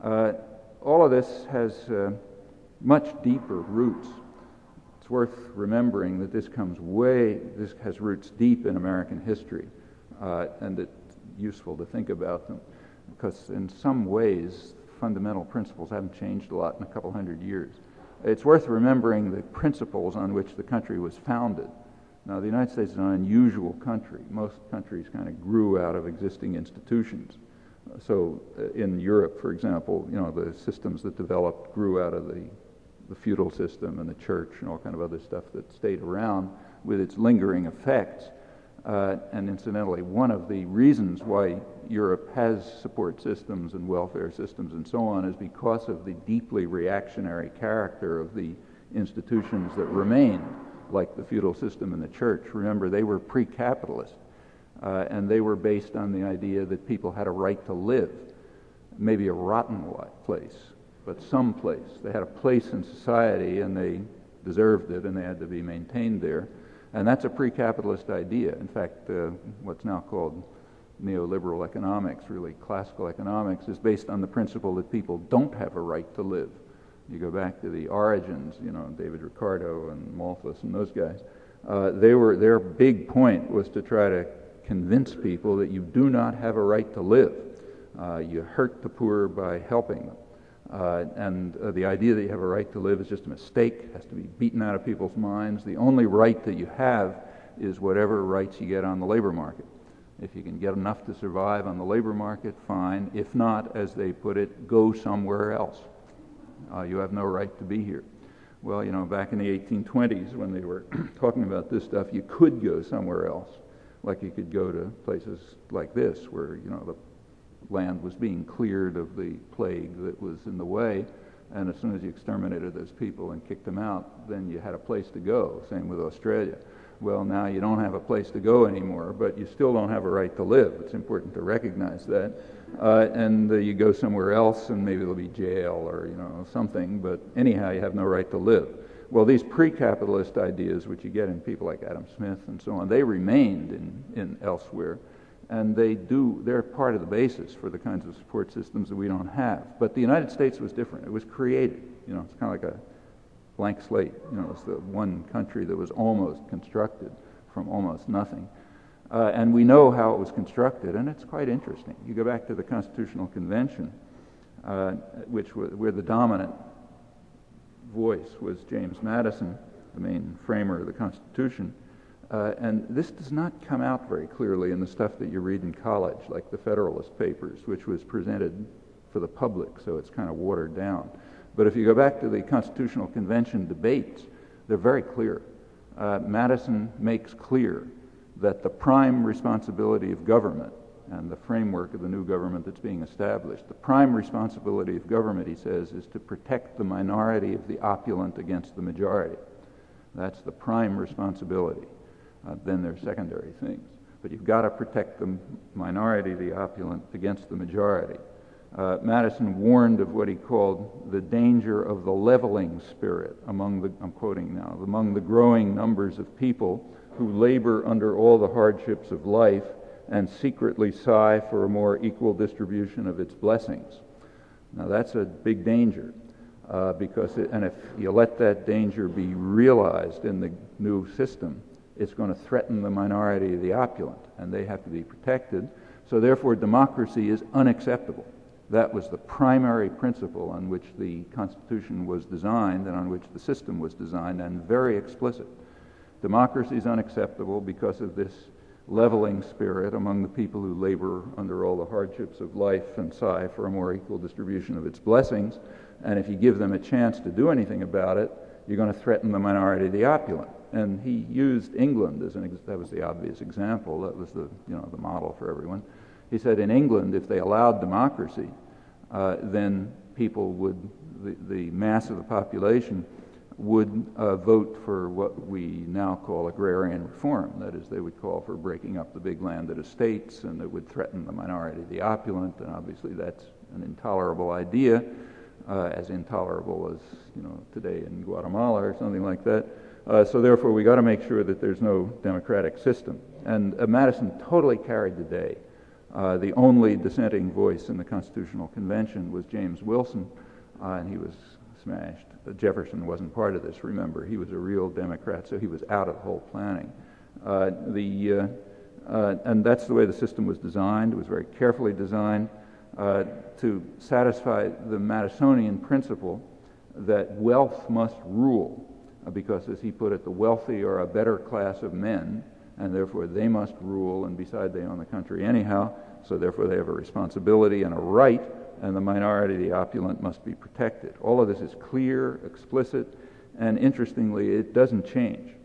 Uh, all of this has much deeper roots. It's worth remembering that this has roots deep in American history, and it's useful to think about them, because in some ways, fundamental principles haven't changed a lot in a couple hundred years. It's worth remembering the principles on which the country was founded. Now, the United States is an unusual country. Most countries kind of grew out of existing institutions. So in Europe, for example, the systems that developed grew out of the feudal system and the church and all kind of other stuff that stayed around with its lingering effects. And incidentally, one of the reasons why Europe has support systems and welfare systems and so on is because of the deeply reactionary character of the institutions that remained, like the feudal system and the church. Remember, they were pre-capitalist, and they were based on the idea that people had a right to live, maybe a rotten place, but some place. They had a place in society, and they deserved it, and they had to be maintained there. And that's a pre-capitalist idea. In fact, what's now called neoliberal economics, really classical economics, is based on the principle that people don't have a right to live. You go back to the origins, David Ricardo and Malthus and those guys. Their big point was to try to convince people that you do not have a right to live. You hurt the poor by helping them. And the idea that you have a right to live is just a mistake. It has to be beaten out of people's minds. The only right that you have is whatever rights you get on the labor market. If you can get enough to survive on the labor market, fine. If not, as they put it, go somewhere else. You have no right to be here. Well, back in the 1820s when they were talking about this stuff, you could go somewhere else. Like you could go to places like this where, the land was being cleared of the plague that was in the way, and as soon as you exterminated those people and kicked them out, then you had a place to go. Same with Australia. Well, now you don't have a place to go anymore, but you still don't have a right to live. It's important to recognize that. And you go somewhere else, and maybe there'll be jail or something, but anyhow, you have no right to live. Well, these pre-capitalist ideas, which you get in people like Adam Smith and so on, they remained in elsewhere. And they're part of the basis for the kinds of support systems that we don't have. But the United States was different. It was created. It's kind of like a blank slate. It's the one country that was almost constructed from almost nothing. And we know how it was constructed, and it's quite interesting. You go back to the Constitutional Convention, where the dominant voice was James Madison, the main framer of the Constitution. And this does not come out very clearly in the stuff that you read in college, like the Federalist Papers, which was presented for the public, so it's kind of watered down. But if you go back to the Constitutional Convention debates, they're very clear. Madison makes clear that the prime responsibility of government and the framework of the new government that's being established, the prime responsibility of government, he says, is to protect the minority of the opulent against the majority. That's the prime responsibility. Then there's secondary things. But you've got to protect the minority, the opulent, against the majority. Madison warned of what he called the danger of the leveling spirit among I'm quoting now, among the growing numbers of people who labor under all the hardships of life and secretly sigh for a more equal distribution of its blessings. Now that's a big danger. And if you let that danger be realized in the new system, it's going to threaten the minority of the opulent, and they have to be protected. So therefore, democracy is unacceptable. That was the primary principle on which the Constitution was designed and on which the system was designed, and very explicit. Democracy is unacceptable because of this leveling spirit among the people who labor under all the hardships of life and sigh for a more equal distribution of its blessings. And if you give them a chance to do anything about it, you're going to threaten the minority of the opulent. And he used England as that was the obvious example. That was the model for everyone. He said in England, if they allowed democracy, then people the mass of the population would vote for what we now call agrarian reform. That is, they would call for breaking up the big landed estates, and it would threaten the minority of the opulent. And obviously, that's an intolerable idea, as intolerable as today in Guatemala or something like that. So therefore, we got to make sure that there's no democratic system. And Madison totally carried the day. The only dissenting voice in the Constitutional Convention was James Wilson, and he was smashed. Jefferson wasn't part of this, remember. He was a real Democrat, so he was out of the whole planning. And that's the way the system was designed. It was very carefully designed to satisfy the Madisonian principle that wealth must rule, because, as he put it, the wealthy are a better class of men, and therefore they must rule, and besides, they own the country anyhow, so therefore they have a responsibility and a right, and the minority, the opulent, must be protected. All of this is clear, explicit, and interestingly, it doesn't change.